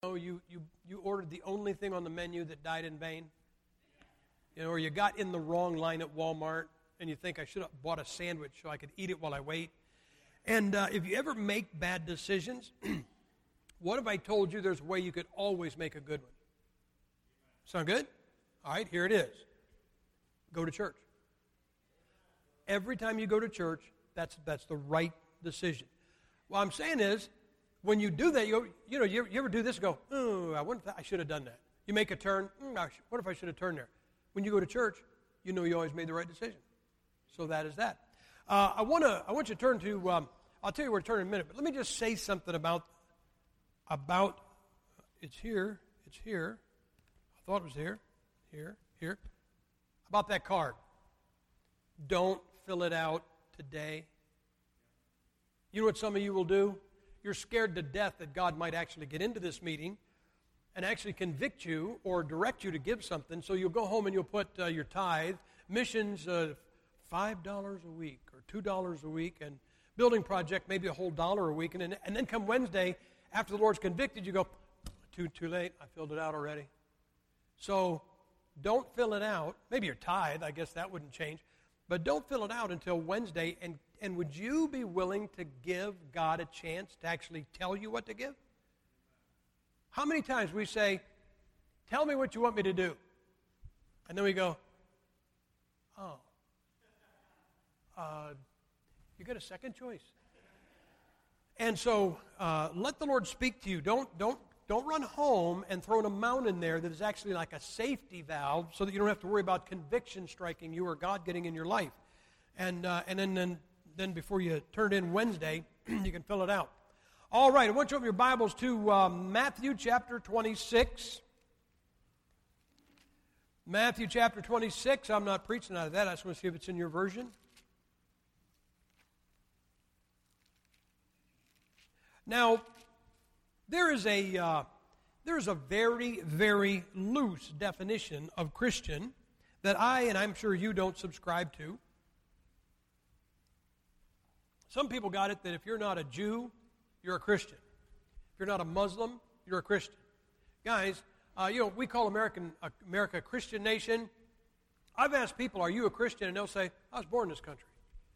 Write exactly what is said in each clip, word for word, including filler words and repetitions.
know, you, you, you ordered the only thing on the menu that died in vain? You know, or you got in the wrong line at Walmart and you think I should have bought a sandwich so I could eat it while I wait. And uh, if you ever make bad decisions, what if I told you there's a way you could always make a good one? Sound good? All right, here it is. Go to church. Every time you go to church, that's that's the right decision. What I'm saying is, when you do that, you you know, you, you ever do this and go, oh, I wonder if I should have done that. You make a turn, mm, I should, what if I should have turned there? When you go to church, you know you always made the right decision. So that is that. Uh, I want to I want you to turn to, um, I'll tell you where to turn in a minute, but let me just say something about, about, it's here, it's here. I thought it was here, here, here. About that card. Don't fill it out today. You know what some of you will do? You're scared to death that God might actually get into this meeting and actually convict you or direct you to give something, so you'll go home and you'll put uh, your tithe, missions, uh, five dollars a week or two dollars a week, and building project maybe a whole dollar a week, and then, and then come Wednesday, after the Lord's convicted, you go, too, too late, I filled it out already. So don't fill it out. Maybe your tithe, I guess that wouldn't change. But don't fill it out until Wednesday. And, and would you be willing to give God a chance to actually tell you what to give? How many times we say, tell me what you want me to do. And then we go, oh, uh, you get a second choice. And so uh, let the Lord speak to you. Don't, don't, don't run home and throw an amount in there that is actually like a safety valve so that you don't have to worry about conviction striking you or God getting in your life. And uh, and then, then then before you turn it in Wednesday, you can fill it out. All right, I want you to open your Bibles to uh, Matthew chapter twenty-six. Matthew chapter twenty-six. I'm not preaching out of that. I just want to see if it's in your version. Now, there is a uh, there is a very, very loose definition of Christian that I, and I'm sure you don't subscribe to. Some people got it that if you're not a Jew, you're a Christian. If you're not a Muslim, you're a Christian. Guys, uh, you know, we call American, uh, America a Christian nation. I've asked people, are you a Christian? And they'll say, I was born in this country.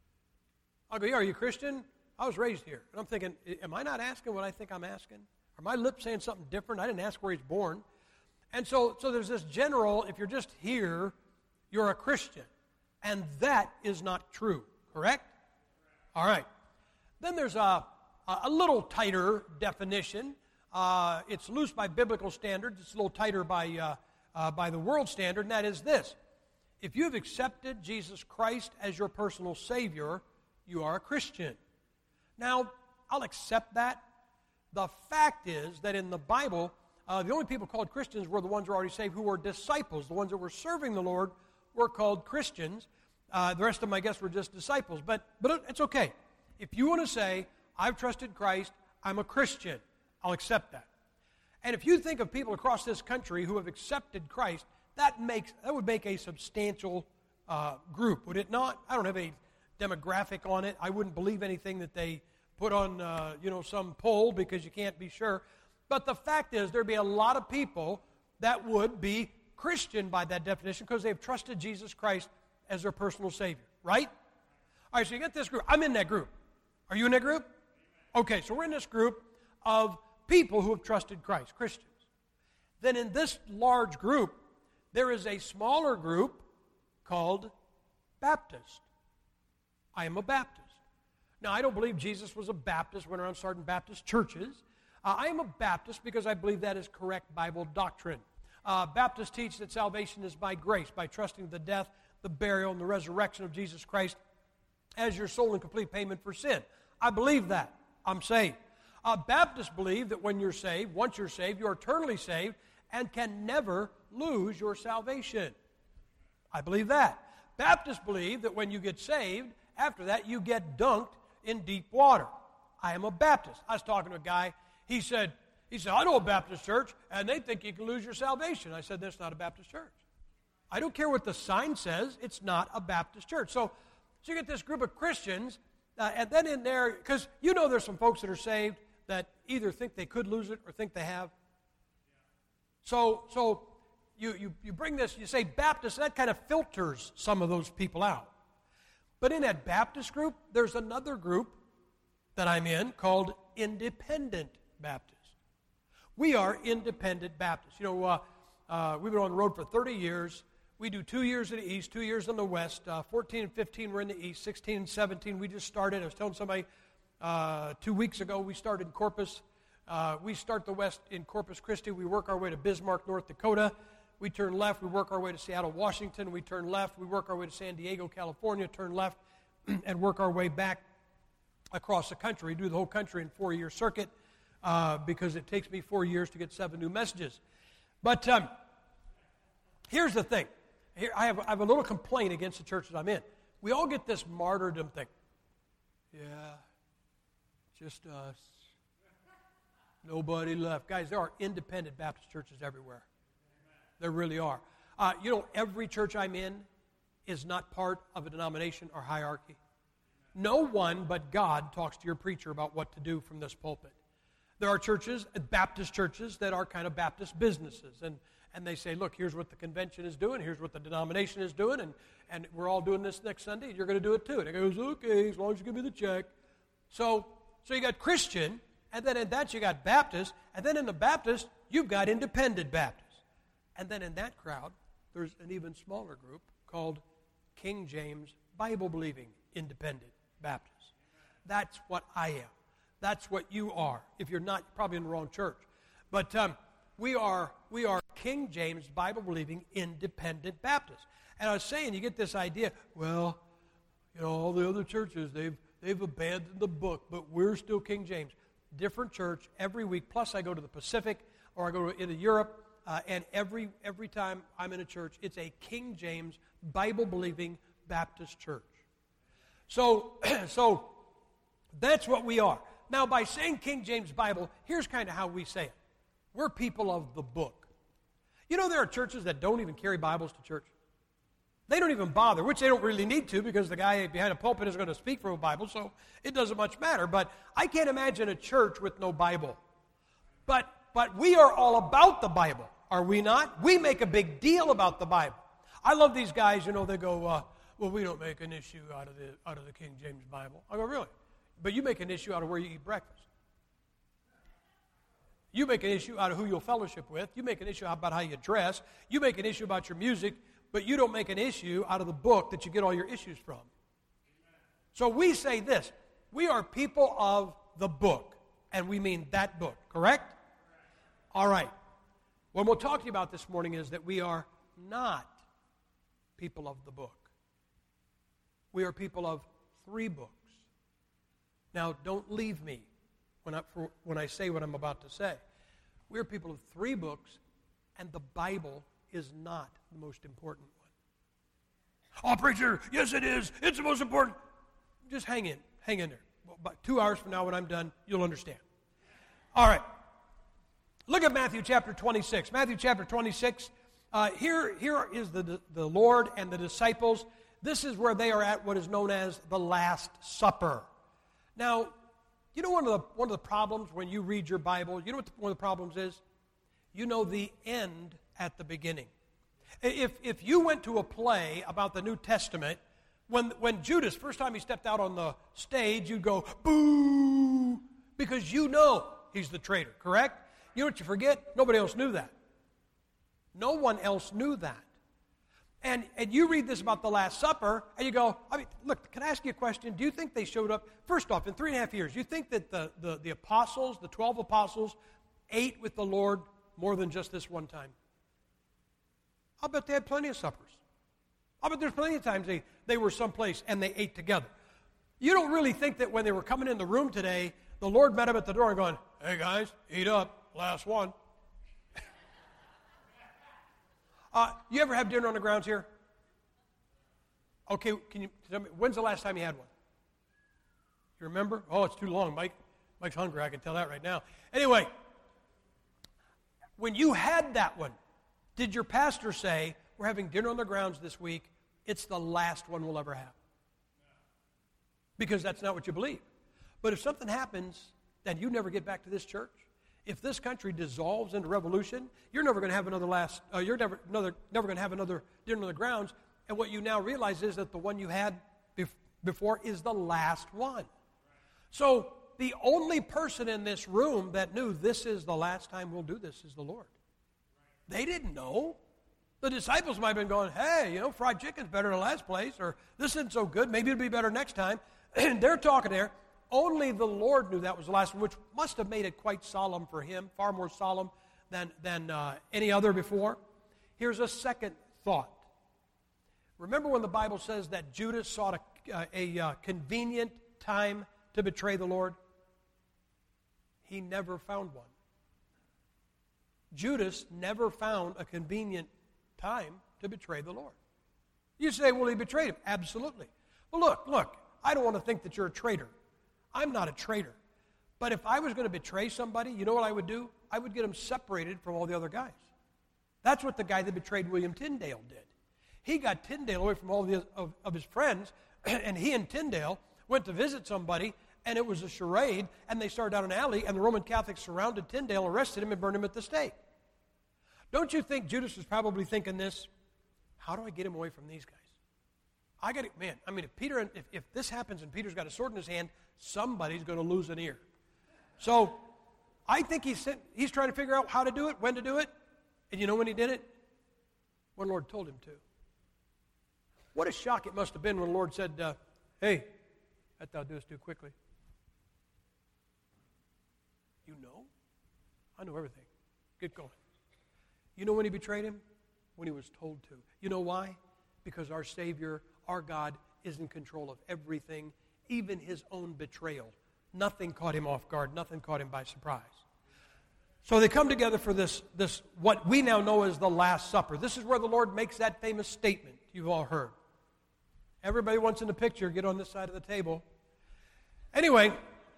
I'll go, yeah, are you a Christian? I was raised here. And I'm thinking, am I not asking what I think I'm asking? Are my lips saying something different? I didn't ask where he's born. And so, so there's this general, if you're just here, you're a Christian. And that is not true, correct? All right. Then there's a, a little tighter definition. Uh, it's loose by biblical standards. It's a little tighter by, uh, uh, by the world standard, and that is this. If you have accepted Jesus Christ as your personal Savior, you are a Christian. Now, I'll accept that. The fact is that in the Bible, uh, the only people called Christians were the ones who were already saved, who were disciples. The ones that were serving the Lord were called Christians. Uh, the rest of them, I guess, were just disciples. But but it's okay. If you want to say, I've trusted Christ, I'm a Christian, I'll accept that. And if you think of people across this country who have accepted Christ, that makes that would make a substantial uh, group, would it not? I don't have a demographic on it. I wouldn't believe anything that they put on, uh, you know, some poll because you can't be sure. But the fact is, there'd be a lot of people that would be Christian by that definition because they've trusted Jesus Christ as their personal Savior, right? All right, so you get this group. I'm in that group. Are you in that group? Okay, so we're in this group of people who have trusted Christ, Christians. Then in this large group, there is a smaller group called Baptist. I am a Baptist. Now, I don't believe Jesus was a Baptist, went around starting Baptist churches. Uh, I am a Baptist because I believe that is correct Bible doctrine. Uh, Baptists teach that salvation is by grace, by trusting the death, the burial, and the resurrection of Jesus Christ as your sole and complete payment for sin. I believe that. I'm saved. Uh, Baptists believe that when you're saved, once you're saved, you're eternally saved and can never lose your salvation. I believe that. Baptists believe that when you get saved, after that, you get dunked in deep water. I am a Baptist. I was talking to a guy. He said, he said, I know a Baptist church, and they think you can lose your salvation. I said, that's not a Baptist church. I don't care what the sign says. It's not a Baptist church. So, so you get this group of Christians, uh, and then in there, because you know there's some folks that are saved that either think they could lose it or think they have. So, so you, you, you bring this, you say Baptist, that kind of filters some of those people out. But in that Baptist group, there's another group that I'm in called Independent Baptist. We are Independent Baptists. You know, uh, uh, we've been on the road for thirty years. We do two years in the East, two years in the West. Uh, fourteen and fifteen we're in the East. sixteen and seventeen we just started. I was telling somebody uh, two weeks ago we started in Corpus. Uh, we start the West in Corpus Christi. We work our way to Bismarck, North Dakota. We turn left. We work our way to Seattle, Washington. We turn left. We work our way to San Diego, California. Turn left and work our way back across the country. We do the whole country in four-year circuit uh, because it takes me four years to get seven new messages. But um, here's the thing. Here, I, have, I have a little complaint against the churches I'm in. We all get this martyrdom thing. Yeah, just us. Nobody left. Guys, there are independent Baptist churches everywhere. There really are. Uh, you know, every church I'm in is not part of a denomination or hierarchy. No one but God talks to your preacher about what to do from this pulpit. There are churches, Baptist churches, that are kind of Baptist businesses, and, and they say, look, here's what the convention is doing, here's what the denomination is doing, and, and we're all doing this next Sunday, and you're going to do it too. And it goes, okay, as long as you give me the check. So, so you got Christian, and then in that you got Baptist, and then in the Baptist, you've got Independent Baptist. And then in that crowd, there's an even smaller group called King James Bible-believing Independent Baptists. That's what I am. That's what you are. If you're not, you're probably in the wrong church. But um, we are we are King James Bible-believing Independent Baptists. And I was saying, you get this idea, well, you know, all the other churches, they've they've abandoned the book, but we're still King James. Different church every week. Plus, I go to the Pacific, or I go to into Europe. Uh, and every every time I'm in a church, it's a King James Bible-believing Baptist church. So, so that's what we are. Now, by saying King James Bible, here's kind of how we say it. We're people of the book. You know, there are churches that don't even carry Bibles to church. They don't even bother, which they don't really need to because the guy behind a pulpit is going to speak from a Bible, so it doesn't much matter. But I can't imagine a church with no Bible. But but we are all about the Bible. Are we not? We make a big deal about the Bible. I love these guys, you know, they go, uh, well, we don't make an issue out of the out of the King James Bible. I go, really? But you make an issue out of where you eat breakfast. You make an issue out of who you'll fellowship with. You make an issue about how you dress. You make an issue about your music, but you don't make an issue out of the book that you get all your issues from. So we say this, we are people of the book, and we mean that book, correct? All right. What we'll talk to you about this morning is that we are not people of the book. We are people of three books. Now, don't leave me when I, for, when I say what I'm about to say. We are people of three books, and the Bible is not the most important one. Oh, preacher, yes it is. It's the most important. Just hang in. Hang in there. About two hours from now when I'm done, you'll understand. All right. Look at Matthew chapter twenty-six. Matthew chapter twenty-six. Uh, here, here is the, the Lord and the disciples. This is where they are at what is known as the Last Supper. Now, you know one of the one of the problems when you read your Bible, you know what the, one of the problems is? You know the end at the beginning. If if you went to a play about the New Testament, when when Judas, first time he stepped out on the stage, you'd go, boo, because you know he's the traitor, correct? You know what you forget? Nobody else knew that. No one else knew that. And and you read this about the Last Supper, and you go, I mean, look, can I ask you a question? Do you think they showed up, first off, in three and a half years, do you think that the, the, the apostles, the twelve apostles, ate with the Lord more than just this one time? I'll bet they had plenty of suppers. I'll bet there's plenty of times they, they were someplace and they ate together. You don't really think that when they were coming in the room today, the Lord met them at the door and going, hey guys, eat up, last one. Uh, you ever have dinner on the grounds here? Okay, can you tell me, when's the last time you had one? You remember? Oh, it's too long, Mike. Mike's hungry, I can tell that right now. Anyway, when you had that one, did your pastor say, we're having dinner on the grounds this week, it's the last one we'll ever have? Because that's not what you believe. But if something happens that you never get back to this church, If this country dissolves into revolution, you're never going to have another last. Uh, you're never another never going to have another dinner on the grounds. And what you now realize is that the one you had bef- before is the last one. So the only person in this room that knew this is the last time we'll do this is the Lord. They didn't know. The disciples might have been going, hey, you know, fried chicken's better than the last place, or this isn't so good, maybe it'll be better next time. And they're talking there. Only the Lord knew that was the last one, which must have made it quite solemn for him, far more solemn than, than uh, any other before. Here's a second thought. Remember when the Bible says that Judas sought a, uh, a uh, convenient time to betray the Lord? He never found one. Judas never found a convenient time to betray the Lord. You say, well, he betrayed him. Absolutely. Well, look, look, I don't want to think that you're a traitor. I'm not a traitor. But if I was going to betray somebody, you know what I would do? I would get them separated from all the other guys. That's what the guy that betrayed William Tyndale did. He got Tyndale away from all the, of, of his friends, and he and Tyndale went to visit somebody, and it was a charade, and they started down an alley, and the Roman Catholics surrounded Tyndale, arrested him, and burned him at the stake. Don't you think Judas was probably thinking this? How do I get him away from these guys? I got to, man, I mean, if Peter, if, if this happens and Peter's got a sword in his hand, somebody's going to lose an ear. So I think he's, he's trying to figure out how to do it, when to do it. And you know when he did it? When the Lord told him to. What a shock it must have been when the Lord said, uh, hey, that thou doest too quickly. You know? I know everything. Get going. You know when he betrayed him? When he was told to. You know why? Because our Savior, our God, is in control of everything, even his own betrayal. Nothing caught him off guard. Nothing caught him by surprise. So they come together for this, this, what we now know as the Last Supper. This is where the Lord makes that famous statement you've all heard. Everybody wants in the picture, get on this side of the table. Anyway,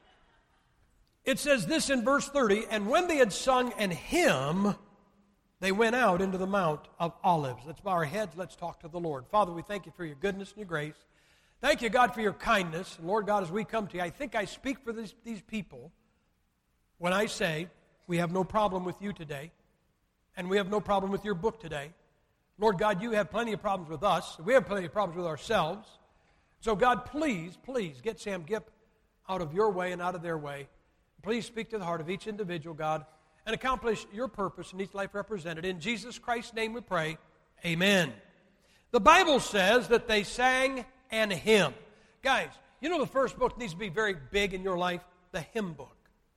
it says this in verse thirty, and when they had sung an hymn, they went out into the Mount of Olives. Let's bow our heads. Let's talk to the Lord. Father, we thank you for your goodness and your grace. Thank you, God, for your kindness. And Lord God, as we come to you, I think I speak for these, these people when I say we have no problem with you today, and we have no problem with your book today. Lord God, you have plenty of problems with us. We have plenty of problems with ourselves. So God, please, please get Sam Gipp out of your way and out of their way. Please speak to the heart of each individual, God, and accomplish your purpose in each life represented. In Jesus Christ's name we pray, amen. The Bible says that they sang an hymn. Guys, you know the first book needs to be very big in your life? The hymn book.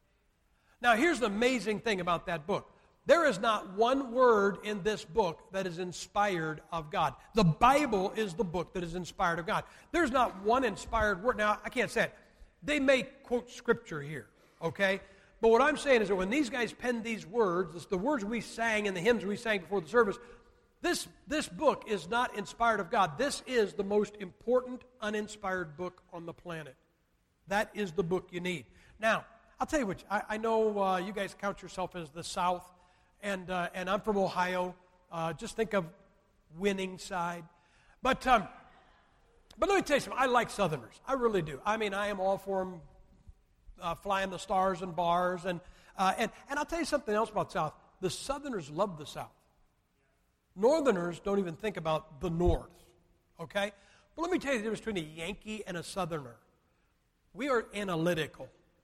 Now here's the amazing thing about that book. There is not one word in this book that is inspired of God. The Bible is the book that is inspired of God. There's not one inspired word. Now, I can't say it. They may quote Scripture here, okay? But what I'm saying is that when these guys penned these words, it's the words we sang in the hymns we sang before the service, this, this book is not inspired of God. This is the most important uninspired book on the planet. That is the book you need. Now, I'll tell you what, I, I know uh, you guys count yourself as the South, and uh, and I'm from Ohio. Uh, just think of winning side. But, um, but let me tell you something. I like Southerners. I really do. I mean, I am all for them. Uh, flying the stars and bars, and, uh, and and I'll tell you something else about South. The Southerners love the South. Northerners don't even think about the North, okay? But let me tell you the difference between a Yankee and a Southerner. We are analytical.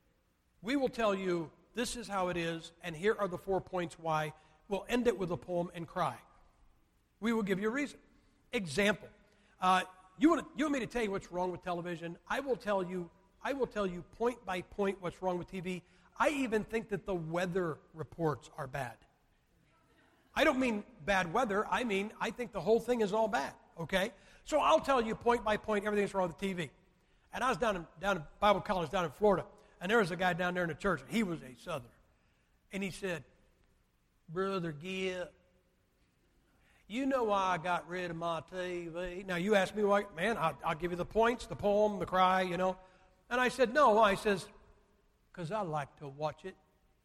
We will tell you this is how it is, and here are the four points why. We'll end it with a poem and cry. We will give you a reason. Example. Uh, you, want to, you want me to tell you what's wrong with television? I will tell you I will tell you point by point what's wrong with T V. I even think that the weather reports are bad. I don't mean bad weather. I mean, I think the whole thing is all bad, okay? So I'll tell you point by point everything that's wrong with T V. And I was down in, down in Bible college down in Florida, and there was a guy down there in the church, and he was a Southerner. And he said, Brother Gipp, you know why I got rid of my T V? Now, you ask me why, man, I'll, I'll give you the points, the poem, the cry, you know. And I said, no. I says, because I like to watch it.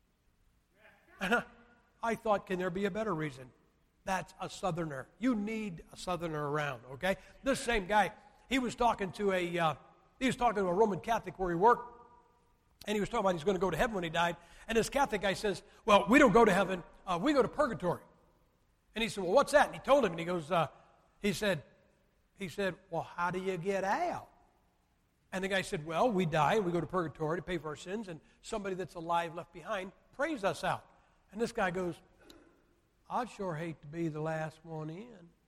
And I, I thought, can there be a better reason? That's a Southerner. You need a Southerner around, okay? This same guy, he was talking to a, uh, he was talking to a Roman Catholic where he worked, And he was talking about he's going to go to heaven when he died. And this Catholic guy says, well, we don't go to heaven. Uh, we go to purgatory. And he said, well, what's that? And he told him, and he goes, uh, he said, he said, well, how do you get out? And the guy said, well, we die, and we go to purgatory to pay for our sins, and somebody that's alive left behind prays us out. And this guy goes, I'd sure hate to be the last one in.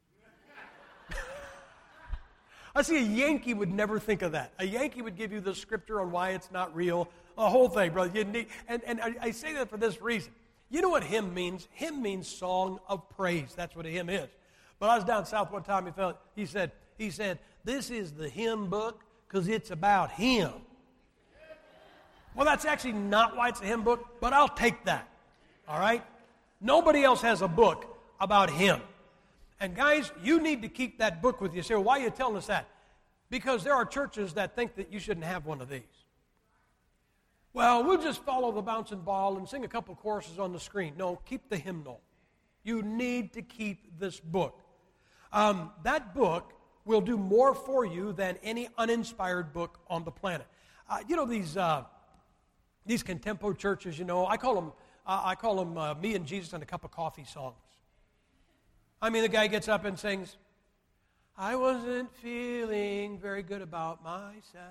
I see a Yankee would never think of that. A Yankee would give you the scripture on why it's not real, a whole thing, brother. You need, and and I, I say that for this reason. You know what hymn means? Hymn means song of praise. That's what a hymn is. But I was down south one time. He felt. He said. He said, "This is the hymn book because it's about him." Well, that's actually not why it's a hymn book, but I'll take that. All right. Nobody else has a book about him. And guys, you need to keep that book with you. You say, well, why are you telling us that? Because there are churches that think that you shouldn't have one of these. Well, we'll just follow the bouncing ball and sing a couple choruses on the screen. No, keep the hymnal. You need to keep this book. Um, that book will do more for you than any uninspired book on the planet. Uh, you know, these uh, these contempo churches, you know, I call them, uh, I call them uh, Me and Jesus and a Cup of Coffee songs. I mean, the guy gets up and sings, I wasn't feeling very good about myself.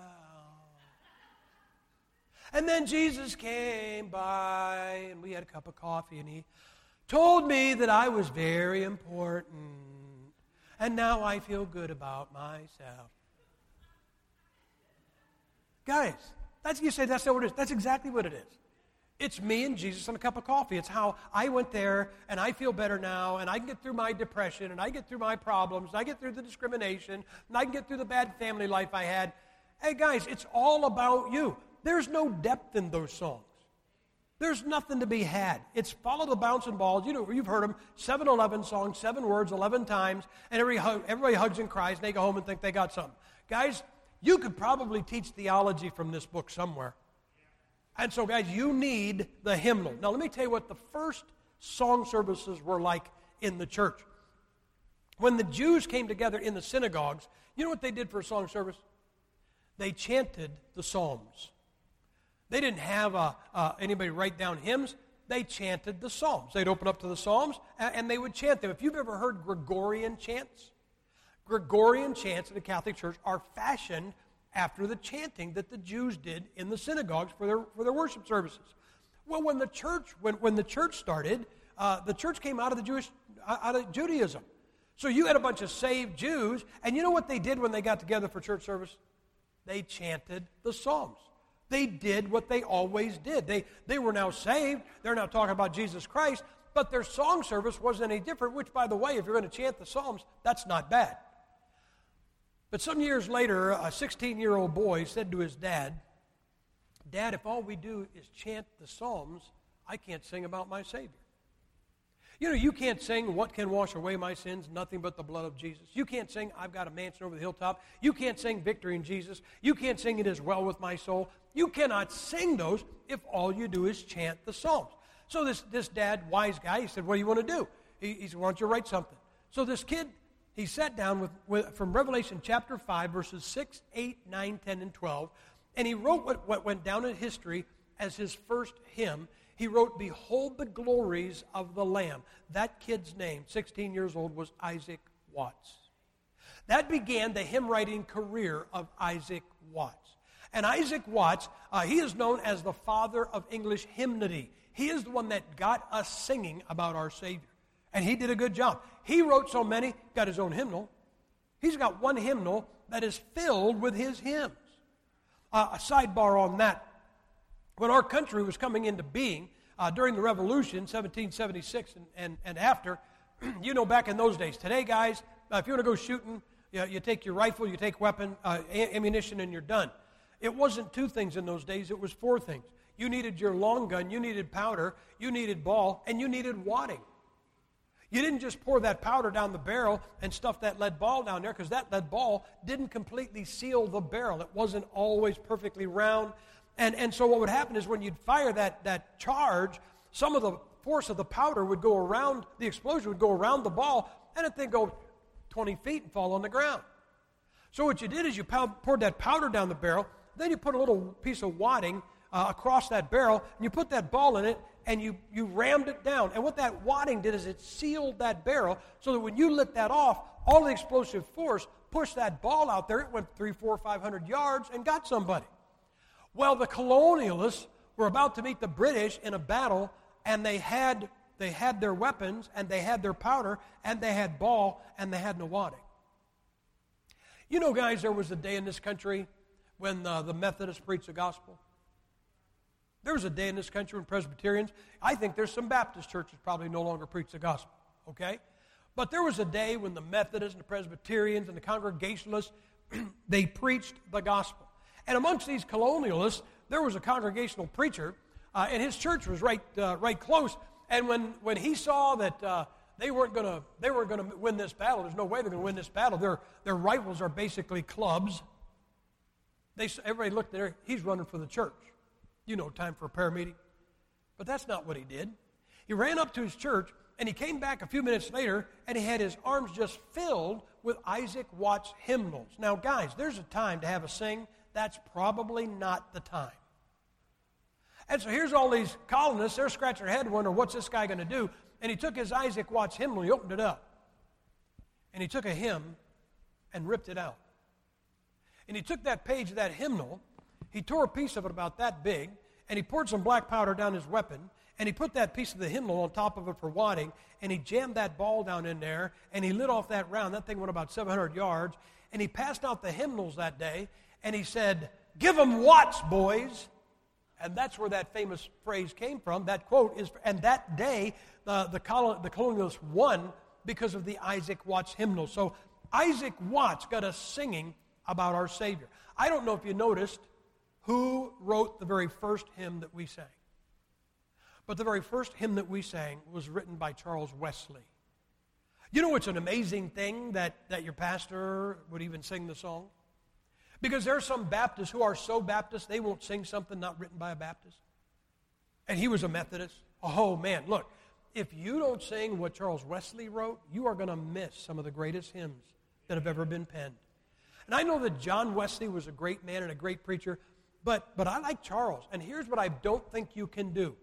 And then Jesus came by, and we had a cup of coffee, and he told me that I was very important, and now I feel good about myself. Guys, that's you say that's what it is. That's exactly what it is. It's me and Jesus and a cup of coffee. It's how I went there, and I feel better now, and I can get through my depression, and I get through my problems, and I get through the discrimination, and I can get through the bad family life I had. Hey, guys, it's all about you. There's no depth in those songs. There's nothing to be had. It's follow the bouncing balls. You know, you've heard them, seven eleven songs, seven words, eleven times, and every, everybody hugs and cries, and they go home and think they got something. Guys, you could probably teach theology from this book somewhere. And so, guys, you need the hymnal. Now, let me tell you what the first song services were like in the church. When the Jews came together in the synagogues, you know what they did for a song service? They chanted the Psalms. They didn't have uh, uh, anybody write down hymns. They chanted the Psalms. They'd open up to the Psalms, and, and they would chant them. If you've ever heard Gregorian chants, Gregorian chants in the Catholic Church are fashioned after the chanting that the Jews did in the synagogues for their for their worship services. Well, when the church when, when the church started, uh, the church came out of the Jewish out of Judaism. So you had a bunch of saved Jews, and you know what they did when they got together for church service? They chanted the Psalms. They did what they always did. They they were now saved. They're now talking about Jesus Christ, but their song service wasn't any different. Which, by the way, if you're going to chant the Psalms, that's not bad. But some years later, a sixteen-year-old boy said to his dad, Dad, if all we do is chant the Psalms, I can't sing about my Savior. You know, you can't sing, what can wash away my sins? Nothing but the blood of Jesus. You can't sing, I've got a mansion over the hilltop. You can't sing victory in Jesus. You can't sing it as well with my soul. You cannot sing those if all you do is chant the Psalms. So this, this dad, wise guy, he said, what do you want to do? He, he said, why don't you write something? So this kid, he sat down with, with from Revelation chapter five, verses six, eight, nine, ten, and twelve, and he wrote what, what went down in history as his first hymn. He wrote, Behold the Glories of the Lamb. That kid's name, sixteen years old, was Isaac Watts. That began the hymn-writing career of Isaac Watts. And Isaac Watts, uh, he is known as the father of English hymnody. He is the one that got us singing about our Savior. And he did a good job. He wrote so many, got his own hymnal. He's got one hymnal that is filled with his hymns. Uh, a sidebar on that. When our country was coming into being uh, during the Revolution, seventeen seventy-six and, and, and after, you know, back in those days. Today, guys, uh, if you want to go shooting, you, know, you take your rifle, you take weapon, uh, ammunition, and you're done. It wasn't two things in those days. It was four things. You needed your long gun, you needed powder, you needed ball, and you needed wadding. You didn't just pour that powder down the barrel and stuff that lead ball down there, because that lead ball didn't completely seal the barrel. It wasn't always perfectly round. And, and so what would happen is when you'd fire that, that charge, some of the force of the powder would go around, the explosion would go around the ball, and it then go twenty feet and fall on the ground. So what you did is you pow- poured that powder down the barrel, then you put a little piece of wadding uh, across that barrel, and you put that ball in it, and you, you rammed it down. And what that wadding did is it sealed that barrel so that when you lit that off, all the explosive force pushed that ball out there. It went three, four, five hundred yards and got somebody. Well, the colonialists were about to meet the British in a battle, and they had they had their weapons, and they had their powder, and they had ball, and they had no wadding. You know, guys, there was a day in this country when uh, the Methodists preached the gospel. There was a day in this country when Presbyterians, I think there's some Baptist churches probably no longer preach the gospel, okay? But there was a day when the Methodists and the Presbyterians and the Congregationalists, they preached the gospel. And amongst these colonialists, there was a congregational preacher, uh, and his church was right uh, right close. And when, when he saw that uh, they weren't going to they weren't going to win this battle, there's no way they're going to win this battle. Their their rifles are basically clubs. They everybody looked there. He's running for the church. You know, time for a prayer meeting. But that's not what he did. He ran up to his church, and he came back a few minutes later, and he had his arms just filled with Isaac Watts hymnals. Now, guys, there's a time to have a sing. That's probably not the time. And so here's all these colonists. They're scratching their head wondering, what's this guy going to do? And he took his Isaac Watts hymnal, he opened it up. And he took a hymn and ripped it out. And he took that page of that hymnal, he tore a piece of it about that big, and he poured some black powder down his weapon, and he put that piece of the hymnal on top of it for wadding, and he jammed that ball down in there, and he lit off that round. That thing went about seven hundred yards, and he passed out the hymnals that day, and he said, "Give 'em Watts, boys." And that's where that famous phrase came from. That quote is, and that day, the, the, colon, the colonialists won because of the Isaac Watts hymnal. So Isaac Watts got us singing about our Savior. I don't know if you noticed who wrote the very first hymn that we sang. But the very first hymn that we sang was written by Charles Wesley. You know, it's an amazing thing that, that your pastor would even sing the song. Because there are some Baptists who are so Baptist, they won't sing something not written by a Baptist. And he was a Methodist. Oh, man, look, if you don't sing what Charles Wesley wrote, you are going to miss some of the greatest hymns that have ever been penned. And I know that John Wesley was a great man and a great preacher, but, but I like Charles. And here's what I don't think you can do.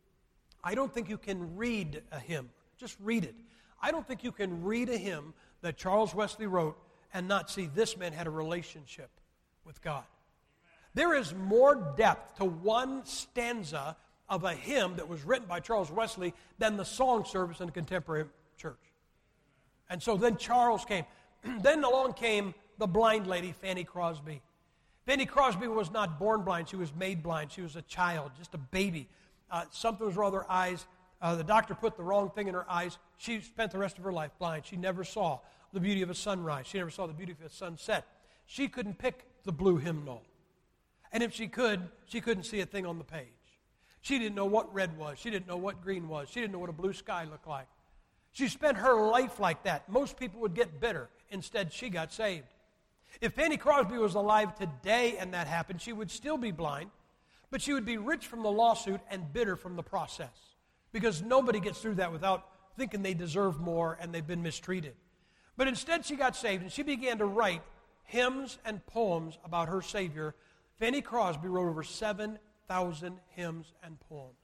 I don't think you can read a hymn. Just read it. I don't think you can read a hymn that Charles Wesley wrote and not see this man had a relationship with God. There is more depth to one stanza of a hymn that was written by Charles Wesley than the song service in the contemporary church. And so then Charles came. Then along came the blind lady, Fanny Crosby. Fanny Crosby was not born blind. She was made blind. She was a child, just a baby. Uh, something was wrong with her eyes. Uh, the doctor put the wrong thing in her eyes. She spent the rest of her life blind. She never saw the beauty of a sunrise. She never saw the beauty of a sunset. She couldn't pick the blue hymnal. And if she could, she couldn't see a thing on the page. She didn't know what red was. She didn't know what green was. She didn't know what a blue sky looked like. She spent her life like that. Most people would get bitter. Instead, she got saved. If Fanny Crosby was alive today and that happened, she would still be blind, but she would be rich from the lawsuit and bitter from the process, because nobody gets through that without thinking they deserve more and they've been mistreated. But instead, she got saved, and she began to write hymns and poems about her Savior. Fanny Crosby wrote over seven thousand hymns and poems.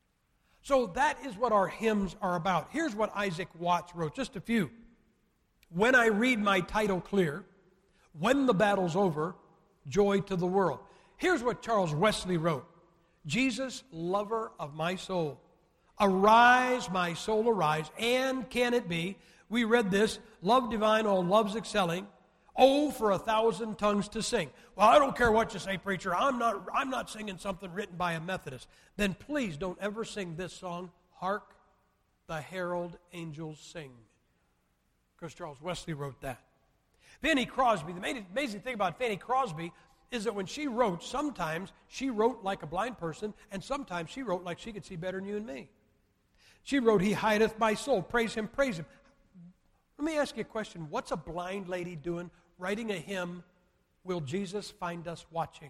So that is what our hymns are about. Here's what Isaac Watts wrote, just a few. When I read my title clear, when the battle's over, joy to the world. Here's what Charles Wesley wrote. Jesus, lover of my soul, arise, my soul, arise, and can it be? We read this, love divine, all loves excelling, oh, for a thousand tongues to sing. Well, I don't care what you say, preacher. I'm not, I'm not singing something written by a Methodist. Then please don't ever sing this song, Hark the Herald Angels Sing. Because Charles Wesley wrote that. Fanny Crosby, the amazing thing about Fanny Crosby is that when she wrote, sometimes she wrote like a blind person, and sometimes she wrote like she could see better than you and me. She wrote, he hideth my soul, praise him, praise him. Let me ask you a question. What's a blind lady doing writing a hymn, Will Jesus Find Us Watching?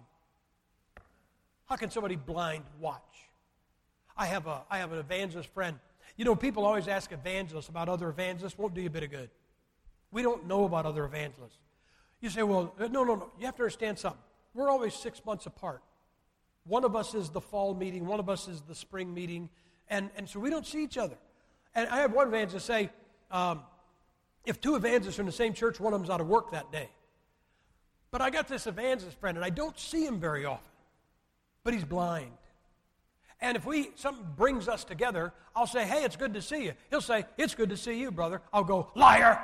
How can somebody blind watch? I have a I have an evangelist friend. You know, people always ask evangelists about other evangelists. Won't do you a bit of good. We don't know about other evangelists. You say, well, no, no, no. You have to understand something. We're always six months apart. One of us is the fall meeting. One of us is the spring meeting. And, and so we don't see each other. And I had one evangelist say, um, if two evangelists are in the same church, one of them's out of work that day. But I got this evangelist friend, and I don't see him very often. But he's blind. And if we something brings us together, I'll say, hey, it's good to see you. He'll say, it's good to see you, brother. I'll go, liar.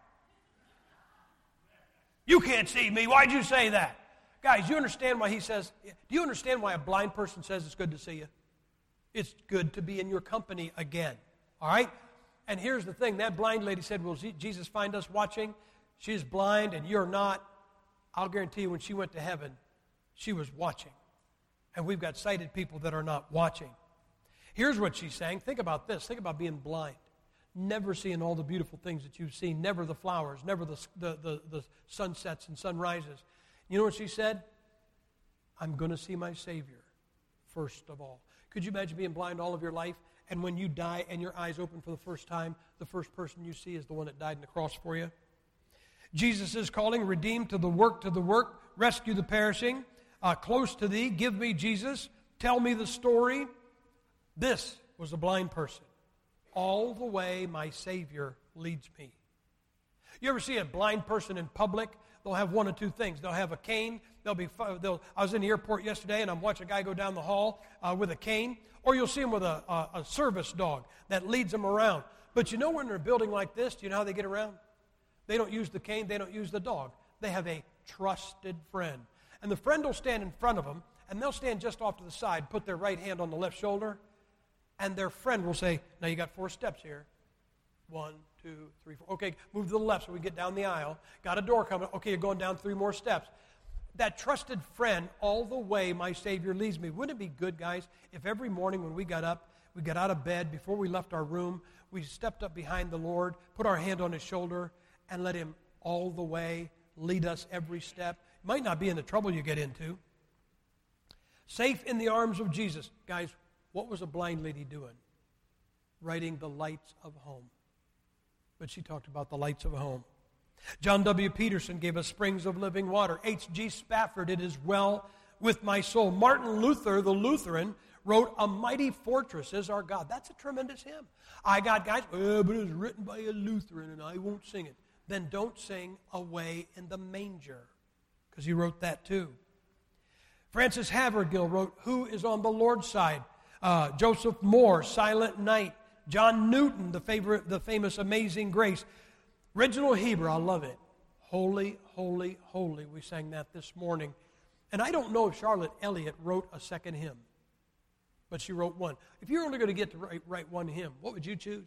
You can't see me. Why'd you say that? Guys, you understand why he says, do you understand why a blind person says it's good to see you? It's good to be in your company again. All right? And here's the thing. That blind lady said, will Jesus find us watching? She's blind and you're not. I'll guarantee you when she went to heaven, she was watching. And we've got sighted people that are not watching. Here's what she's saying. Think about this. Think about being blind. Never seeing all the beautiful things that you've seen. Never the flowers. Never the, the, the, the sunsets and sunrises. You know what she said? I'm going to see my Savior first of all. Could you imagine being blind all of your life? And when you die and your eyes open for the first time, the first person you see is the one that died on the cross for you. Jesus is calling, redeem to the work, to the work, rescue the perishing, uh, close to thee, give me Jesus, tell me the story. This was a blind person. All the way my Savior leads me. You ever see a blind person in public? They'll have one of two things. They'll have a cane. They'll be. They'll, I was in the airport yesterday, and I'm watching a guy go down the hall uh, with a cane. Or you'll see him with a, a, a service dog that leads them around. But you know when they're in a building like this, do you know how they get around? They don't use the cane. They don't use the dog. They have a trusted friend. And the friend will stand in front of them, and they'll stand just off to the side, put their right hand on the left shoulder, and their friend will say, now you got four steps here. One, two, three, four. Okay, move to the left so we get down the aisle. Got a door coming. Okay, you're going down three more steps. That trusted friend, all the way my Savior leads me. Wouldn't it be good, guys, if every morning when we got up, we got out of bed, before we left our room, we stepped up behind the Lord, put our hand on His shoulder, and let Him all the way lead us every step. It might not be in the trouble you get into. Safe in the arms of Jesus. Guys, what was a blind lady doing? Writing the lights of home. But she talked about the lights of home. John W. Peterson gave us springs of living water. H G Spafford, it is well with my soul. Martin Luther, the Lutheran, wrote, a mighty fortress is our God. That's a tremendous hymn. I got guys, oh, but it was written by a Lutheran and I won't sing it. Then don't sing Away in the Manger, because he wrote that too. Francis Havergill wrote, Who is on the Lord's Side? Uh, Joseph Moore, Silent Night. John Newton, the favorite, the famous Amazing Grace. Original Hebrew, I love it. Holy, holy, holy. We sang that this morning. And I don't know if Charlotte Elliott wrote a second hymn, but she wrote one. If you're only going to get to write, write one hymn, what would you choose?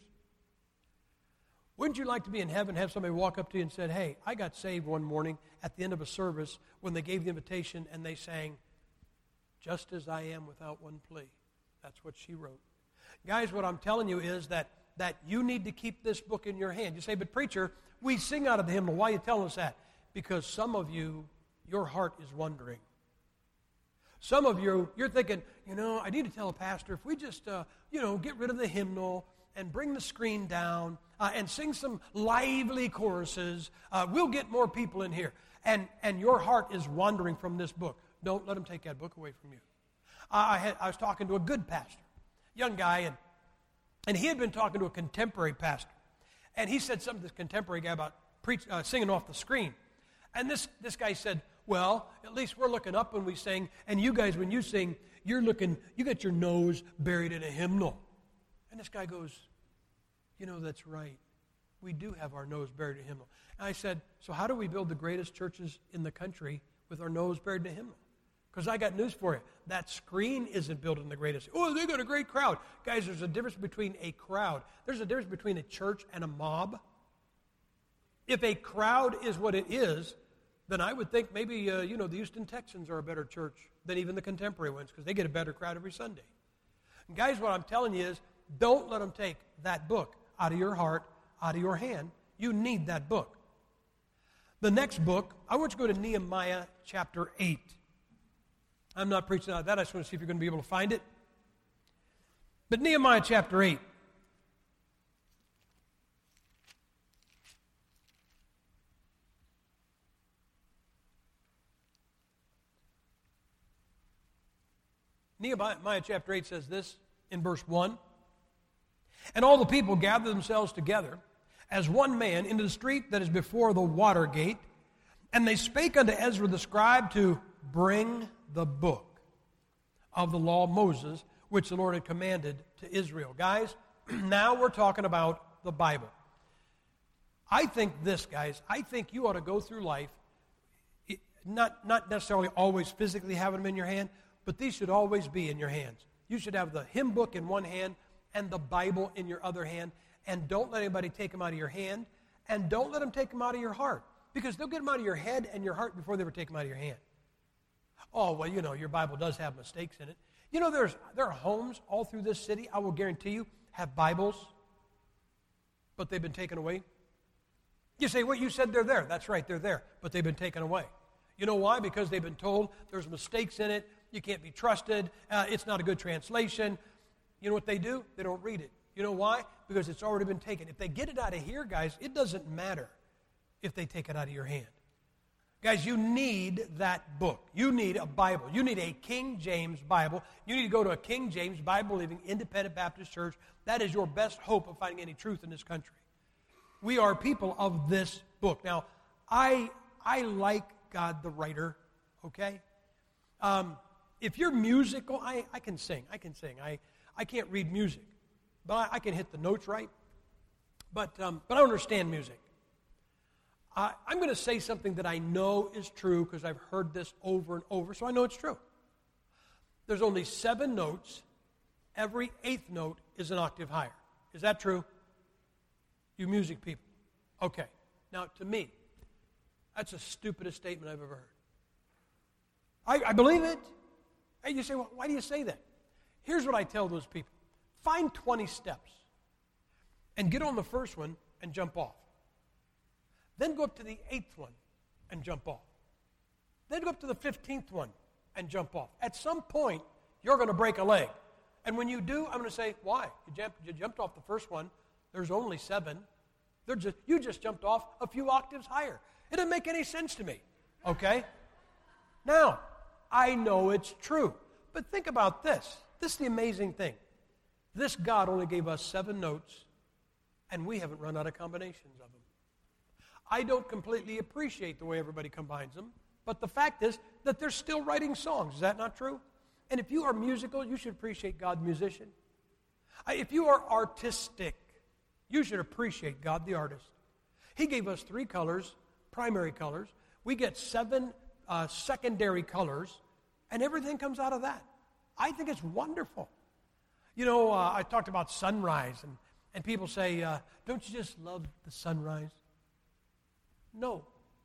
Wouldn't you like to be in heaven and have somebody walk up to you and say, hey, I got saved one morning at the end of a service when they gave the invitation and they sang, just as I am without one plea. That's what she wrote. Guys, what I'm telling you is that that you need to keep this book in your hand. You say, but preacher, we sing out of the hymnal. Why are you telling us that? Because some of you, your heart is wondering. Some of you, you're thinking, you know, I need to tell a pastor, if we just, uh, you know, get rid of the hymnal and bring the screen down uh, and sing some lively choruses, uh, we'll get more people in here. And, and your heart is wandering from this book. Don't let them take that book away from you. Uh, I, had, I was talking to a good pastor, young guy, and And he had been talking to a contemporary pastor. And he said something to this contemporary guy about preach, uh, singing off the screen. And this, this guy said, well, at least we're looking up when we sing. And you guys, when you sing, you're looking, you got your nose buried in a hymnal. And this guy goes, you know, that's right. We do have our nose buried in a hymnal. And I said, so how do we build the greatest churches in the country with our nose buried in a hymnal? Because I got news for you. That screen isn't building the greatest. Oh, they got a great crowd. Guys, there's a difference between a crowd. There's a difference between a church and a mob. If a crowd is what it is, then I would think maybe, uh, you know, the Houston Texans are a better church than even the contemporary ones because they get a better crowd every Sunday. And guys, what I'm telling you is don't let them take that book out of your heart, out of your hand. You need that book. The next book, I want you to go to Nehemiah chapter eight. I'm not preaching out of that. I just want to see if you're going to be able to find it. But Nehemiah chapter eight. Nehemiah chapter eight says this in verse one. And all the people gathered themselves together as one man into the street that is before the water gate. And they spake unto Ezra the scribe to bring the book of the law of Moses, which the Lord had commanded to Israel. Guys, now we're talking about the Bible. I think this, guys, I think you ought to go through life, it, not, not necessarily always physically having them in your hand, but these should always be in your hands. You should have the hymn book in one hand and the Bible in your other hand, and don't let anybody take them out of your hand, and don't let them take them out of your heart, because they'll get them out of your head and your heart before they ever take them out of your hand. Oh, well, you know, your Bible does have mistakes in it. You know, there's there are homes all through this city, I will guarantee you, have Bibles, but they've been taken away. You say, well, you said they're there. That's right, they're there, but they've been taken away. You know why? Because they've been told there's mistakes in it, you can't be trusted, uh, it's not a good translation. You know what they do? They don't read it. You know why? Because it's already been taken. If they get it out of here, guys, it doesn't matter if they take it out of your hand. Guys, you need that book. You need a Bible. You need a King James Bible. You need to go to a King James Bible-believing independent Baptist church. That is your best hope of finding any truth in this country. We are people of this book. Now, I I like God the writer, okay? Um, if you're musical, I, I can sing. I can sing. I, I can't read music, but I, I can hit the notes right. But, um, but I don't understand music. Uh, I'm going to say something that I know is true because I've heard this over and over, so I know it's true. There's only seven notes. Every eighth note is an octave higher. Is that true? You music people. Okay. Now, to me, that's the stupidest statement I've ever heard. I, I believe it. And you say, well, why do you say that? Here's what I tell those people. Find twenty steps and get on the first one and jump off. Then go up to the eighth one and jump off. Then go up to the fifteenth one and jump off. At some point, you're going to break a leg. And when you do, I'm going to say, why? You jumped, you jumped off the first one. There's only seven. They're just, you just jumped off a few octaves higher. It doesn't make any sense to me. Okay? Now, I know it's true. But think about this. This is the amazing thing. This God only gave us seven notes, and we haven't run out of combinations of them. I don't completely appreciate the way everybody combines them, but the fact is that they're still writing songs. Is that not true? And if you are musical, you should appreciate God, musician. If you are artistic, you should appreciate God, the artist. He gave us three colors, primary colors. We get seven uh, secondary colors, and everything comes out of that. I think it's wonderful. You know, uh, I talked about sunrise, and, and people say, uh, don't you just love the sunrise? No.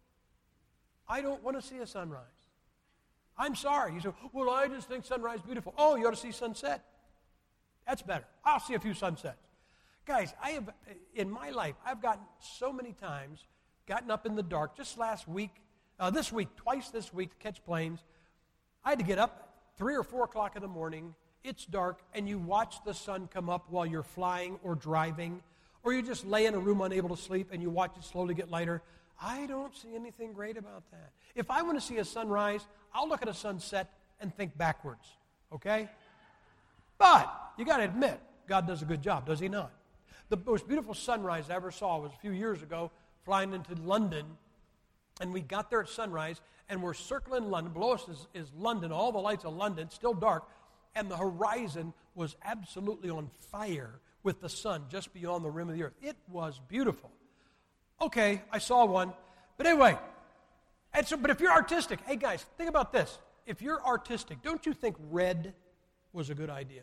I don't want to see a sunrise. I'm sorry. You say, well, I just think sunrise is beautiful. Oh, you ought to see sunset. That's better. I'll see a few sunsets. Guys, I have, in my life, I've gotten so many times, gotten up in the dark, just last week, uh, this week, twice this week to catch planes. I had to get up three or four o'clock in the morning, it's dark, and you watch the sun come up while you're flying or driving, or you just lay in a room unable to sleep and you watch it slowly get lighter. I don't see anything great about that. If I want to see a sunrise, I'll look at a sunset and think backwards, okay? But you got to admit, God does a good job, does he not? The most beautiful sunrise I ever saw was a few years ago, flying into London, and we got there at sunrise, and we're circling London. Below us is, is London, all the lights of London, still dark, and the horizon was absolutely on fire with the sun just beyond the rim of the earth. It was beautiful. Okay, I saw one. But anyway, and so, but if you're artistic, hey guys, think about this. If you're artistic, don't you think red was a good idea?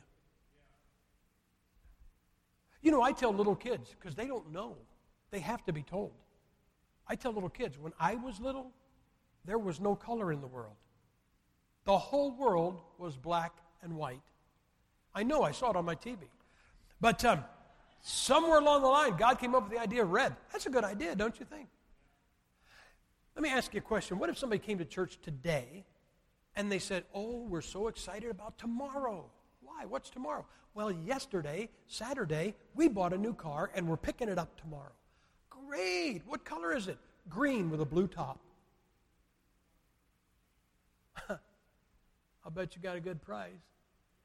You know, I tell little kids, because they don't know. They have to be told. I tell little kids, when I was little, there was no color in the world. The whole world was black and white. I know, I saw it on my T V. But um, somewhere along the line, God came up with the idea of red. That's a good idea, don't you think? Let me ask you a question. What if somebody came to church today and they said, oh, we're so excited about tomorrow. Why? What's tomorrow? Well, yesterday, Saturday, we bought a new car and we're picking it up tomorrow. Great. What color is it? Green with a blue top. I'll bet you got a good price.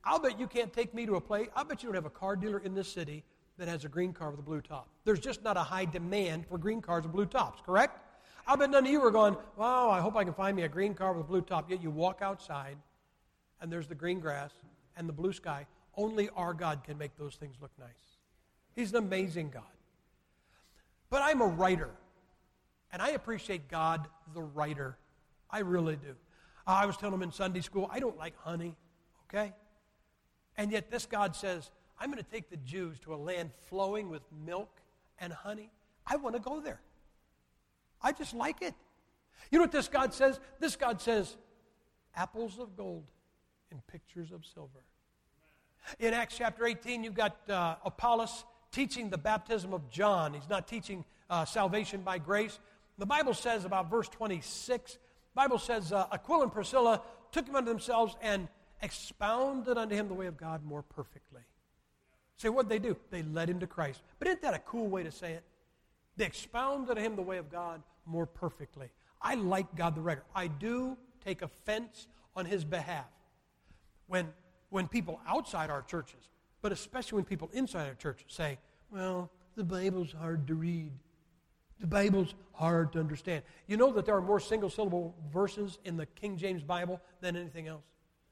I'll bet you can't take me to a place, I'll bet you don't have a car dealer in this city that has a green car with a blue top. There's just not a high demand for green cars with blue tops, correct? I bet none of you are going, wow, I hope I can find me a green car with a blue top. Yet you walk outside, and there's the green grass and the blue sky. Only our God can make those things look nice. He's an amazing God. But I'm a writer, and I appreciate God, the writer. I really do. Uh, I was telling them in Sunday school, I don't like honey, okay? And yet this God says, I'm going to take the Jews to a land flowing with milk and honey. I want to go there. I just like it. You know what this God says? This God says, apples of gold and pictures of silver. In Acts chapter eighteen, you've got uh, Apollos teaching the baptism of John. He's not teaching uh, salvation by grace. The Bible says about verse twenty-six, the Bible says, uh, Aquila and Priscilla took him unto themselves and expounded unto him the way of God more perfectly. Say, what'd they do? They led him to Christ. But isn't that a cool way to say it? They expounded to him the way of God more perfectly. I like God the writer. I do take offense on his behalf when, when people outside our churches, but especially when people inside our churches say, well, the Bible's hard to read. The Bible's hard to understand. You know that there are more single-syllable verses in the King James Bible than anything else?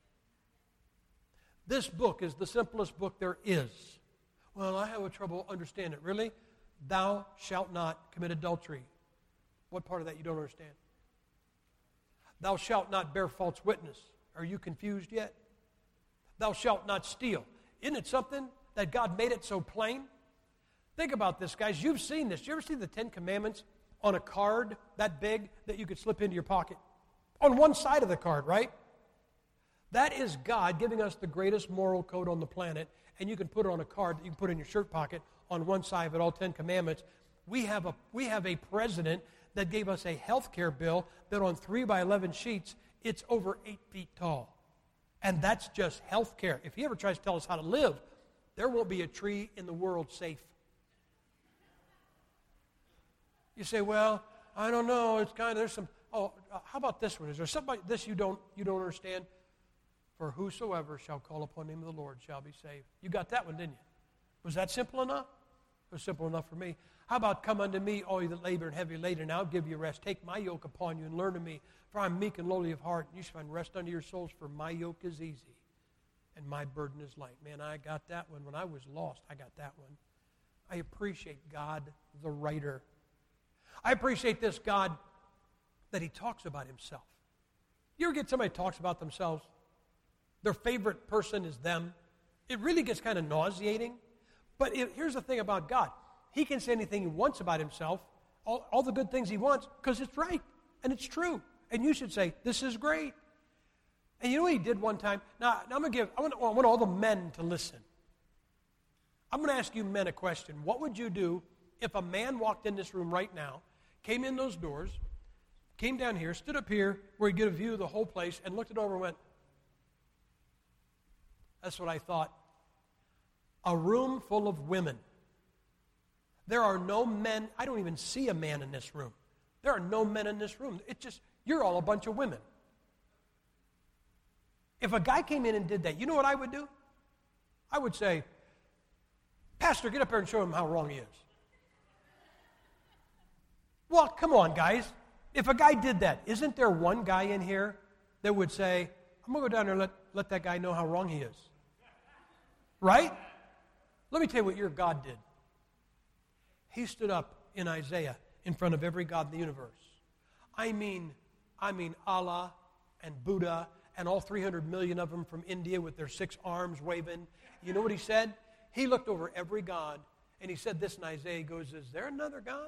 This book is the simplest book there is. Well, I have a trouble understanding it. Really? Thou shalt not commit adultery. What part of that you don't understand? Thou shalt not bear false witness. Are you confused yet? Thou shalt not steal. Isn't it something that God made it so plain? Think about this, guys. You've seen this. You ever see the Ten Commandments on a card that big that you could slip into your pocket? On one side of the card, right? That is God giving us the greatest moral code on the planet, and you can put it on a card that you can put in your shirt pocket on one side of it, all Ten Commandments. We have a we have a president that gave us a health care bill that on three by eleven sheets, it's over eight feet tall. And that's just health care. If he ever tries to tell us how to live, there won't be a tree in the world safe. You say, well, I don't know. It's kind of, there's some, oh, uh, how about this one? Is there something like this you don't you don't understand? For whosoever shall call upon the name of the Lord shall be saved. You got that one, didn't you? Was that simple enough? It was simple enough for me. How about come unto me, all you that labor and heavy laden, and I'll give you rest. Take my yoke upon you and learn of me, for I am meek and lowly of heart, and you shall find rest unto your souls, for my yoke is easy, and my burden is light. Man, I got that one. When I was lost, I got that one. I appreciate God, the writer. I appreciate this God that he talks about himself. You ever get somebody who talks about themselves? Their favorite person is them. It really gets kind of nauseating. But it, here's the thing about God. He can say anything he wants about himself, all, all the good things he wants, because it's right and it's true. And you should say, this is great. And you know what he did one time? Now, now I'm going to give, I want, I want all the men to listen. I'm going to ask you men a question. What would you do if a man walked in this room right now, came in those doors, came down here, stood up here where he'd get a view of the whole place, and looked it over and went, that's what I thought. A room full of women. There are no men. I don't even see a man in this room. There are no men in this room. It's just, you're all a bunch of women. If a guy came in and did that, you know what I would do? I would say, Pastor, get up there and show him how wrong he is. Well, come on, guys. If a guy did that, isn't there one guy in here that would say, I'm going to go down there and let, let that guy know how wrong he is? Right? Let me tell you what your God did. He stood up in Isaiah in front of every God in the universe. I mean, I mean Allah and Buddha and all three hundred million of them from India with their six arms waving. You know what he said? He looked over every God and he said this in Isaiah. He goes, is there another God?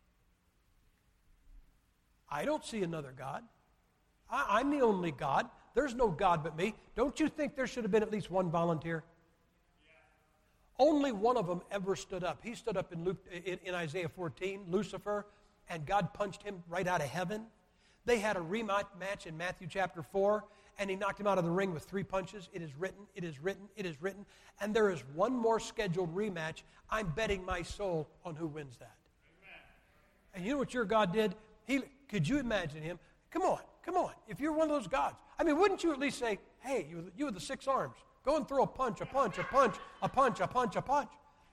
I don't see another God. I, I'm the only God. There's no God but me. Don't you think there should have been at least one volunteer? Only one of them ever stood up. He stood up in, Luke, in, in Isaiah fourteen, Lucifer, and God punched him right out of heaven. They had a rematch match in Matthew chapter four, and he knocked him out of the ring with three punches. It is written, it is written, it is written. And there is one more scheduled rematch. I'm betting my soul on who wins that. Amen. And you know what your God did? He, could you imagine him? Come on, come on. If you're one of those gods, I mean, wouldn't you at least say, hey, you, you with the six arms, Go and throw a punch, a punch, a punch, a punch, a punch, a punch.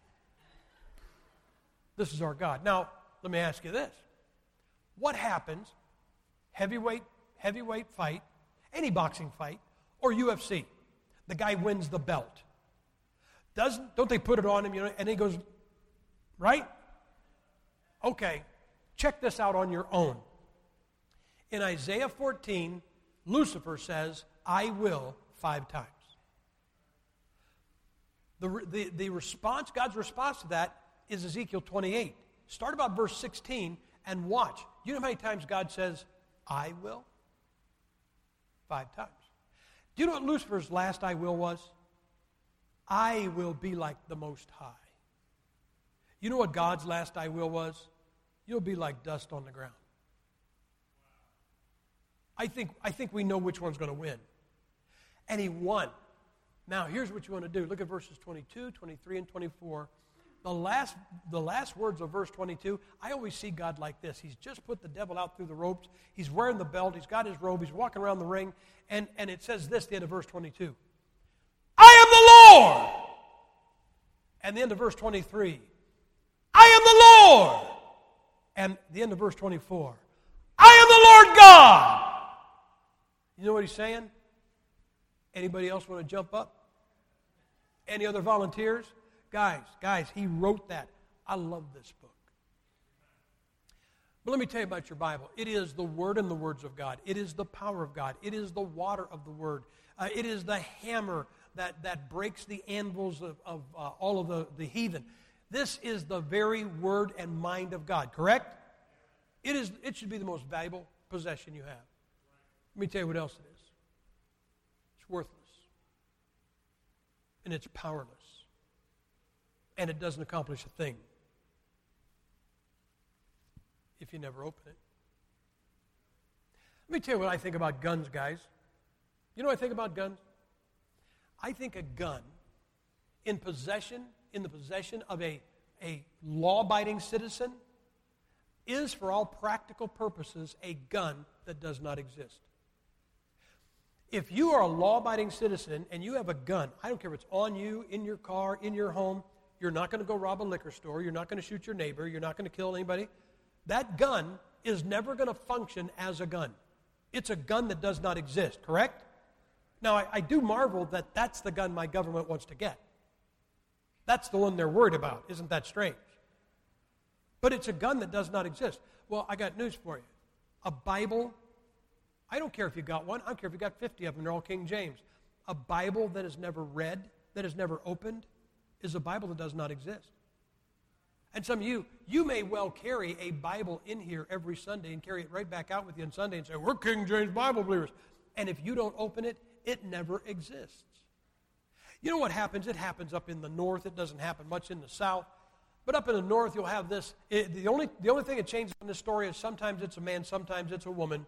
This is our God. Now, let me ask you this. What happens, heavyweight, heavyweight fight, any boxing fight, or U F C? The guy wins the belt. Doesn't, don't they put it on him, you know, and he goes, right? Okay, check this out on your own. In Isaiah fourteen, Lucifer says, I will, five times. The, the, the response, God's response to that is Ezekiel twenty-eight. Start about verse sixteen and watch. You know how many times God says, I will? Five times. Do you know what Lucifer's last I will was? I will be like the Most High. You know what God's last I will was? You'll be like dust on the ground. I think, I think we know which one's going to win. And he won. Now, here's what you want to do. Look at verses twenty-two, twenty-three, and twenty-four. The last, the last words of verse twenty-two, I always see God like this. He's just put the devil out through the ropes. He's wearing the belt. He's got his robe. He's walking around the ring. And, and it says this at the end of verse twenty-two. I am the Lord. And the end of verse twenty-three. I am the Lord. And the end of verse twenty-four. I am the Lord God. You know what he's saying? Anybody else want to jump up? Any other volunteers? Guys, guys, he wrote that. I love this book. But let me tell you about your Bible. It is the Word and the words of God. It is the power of God. It is the water of the Word. Uh, it is the hammer that, that breaks the anvils of, of uh, all of the, the heathen. This is the very Word and mind of God, correct? It is. It should be the most valuable possession you have. Let me tell you what else it is. It's worthless. And it's powerless. And it doesn't accomplish a thing if you never open it. Let me tell you what I think about guns, guys. You know what I think about guns? I think a gun in possession, in the possession of a, a law-abiding citizen is, for all practical purposes, a gun that does not exist. If you are a law-abiding citizen and you have a gun, I don't care if it's on you, in your car, in your home, you're not going to go rob a liquor store, you're not going to shoot your neighbor, you're not going to kill anybody. That gun is never going to function as a gun. It's a gun that does not exist, correct? Now, I, I do marvel that that's the gun my government wants to get. That's the one they're worried about. Isn't that strange? But it's a gun that does not exist. Well, I got news for you. A Bible, I don't care if you got one. I don't care if you got fifty of them. They're all King James. A Bible that is never read, that is never opened, is a Bible that does not exist. And some of you, you may well carry a Bible in here every Sunday and carry it right back out with you on Sunday and say, we're King James Bible believers. And if you don't open it, it never exists. You know what happens? It happens up in the north. It doesn't happen much in the south. But up in the north, you'll have this. It, the, only, the only thing that changes in this story is sometimes it's a man, sometimes it's a woman.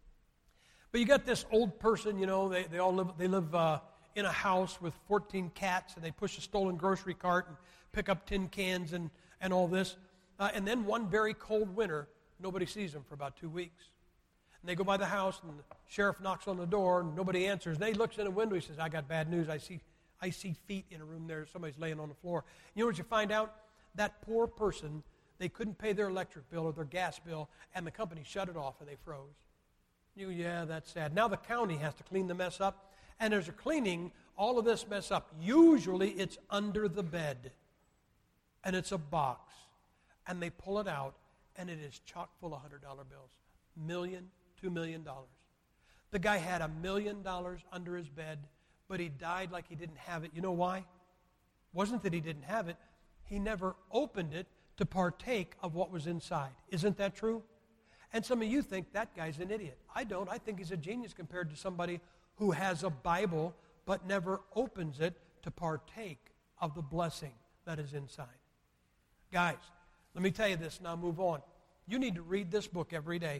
But you got this old person, you know, they, they all live, they live uh, in a house with fourteen cats, and they push a stolen grocery cart and pick up tin cans and, and all this. Uh, and then one very cold winter, nobody sees them for about two weeks. And they go by the house, and the sheriff knocks on the door, and nobody answers. And he looks in a window, he says, I got bad news. I see, I see feet in a room there. Somebody's laying on the floor. You know what you find out? That poor person, they couldn't pay their electric bill or their gas bill, and the company shut it off, and they froze. You, yeah, that's sad. Now the county has to clean the mess up, and as they're cleaning all of this mess up, usually it's under the bed, and it's a box, and they pull it out, and it is chock full of one hundred dollar bills. Million, two million dollars. The guy had a million dollars under his bed, but he died like he didn't have it. You know why? It wasn't that he didn't have it. He never opened it to partake of what was inside. Isn't that true? And some of you think that guy's an idiot. I don't. I think he's a genius compared to somebody who has a Bible but never opens it to partake of the blessing that is inside. Guys, let me tell you this, and I'll move on. You need to read this book every day.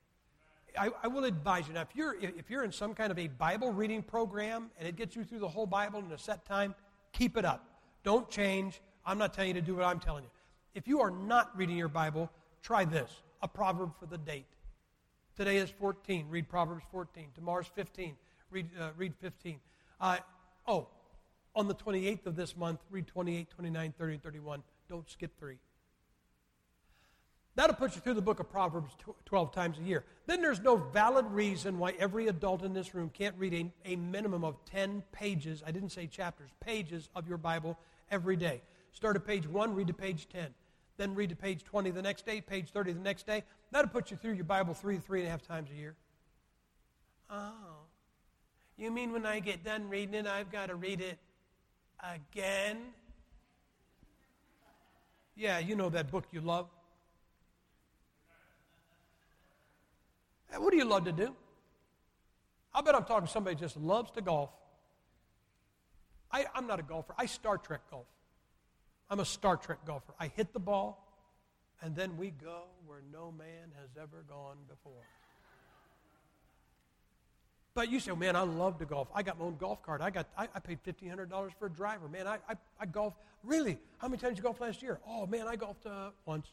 I, I will advise you. Now, if you're, if you're in some kind of a Bible reading program and it gets you through the whole Bible in a set time, keep it up. Don't change. I'm not telling you to do what I'm telling you. If you are not reading your Bible, try this, a proverb for the date. Today is fourteen. Read Proverbs fourteen. Tomorrow's fifteen. Read, uh, read fifteen. Uh, oh, on the twenty-eighth of this month, read twenty-eight, twenty-nine, thirty, and thirty-one. Don't skip three. That'll put you through the book of Proverbs twelve times a year. Then there's no valid reason why every adult in this room can't read a, a minimum of ten pages, I didn't say chapters, pages of your Bible every day. Start at page one, read to page ten. Then read to page twenty the next day, page thirty the next day. That'll put you through your Bible three, three and a half times a year. Oh, you mean when I get done reading it, I've got to read it again? Yeah, you know that book you love. Hey, what do you love to do? I bet I'm talking to somebody who just loves to golf. I, I'm not a golfer. I Star Trek golf. I'm a Star Trek golfer. I hit the ball, and then we go where no man has ever gone before. But you say, oh, man, I love to golf. I got my own golf cart. I got. I, I paid fifteen hundred dollars for a driver. Man, I, I, I golf. Really? How many times did you golf last year? Oh, man, I golfed uh, once.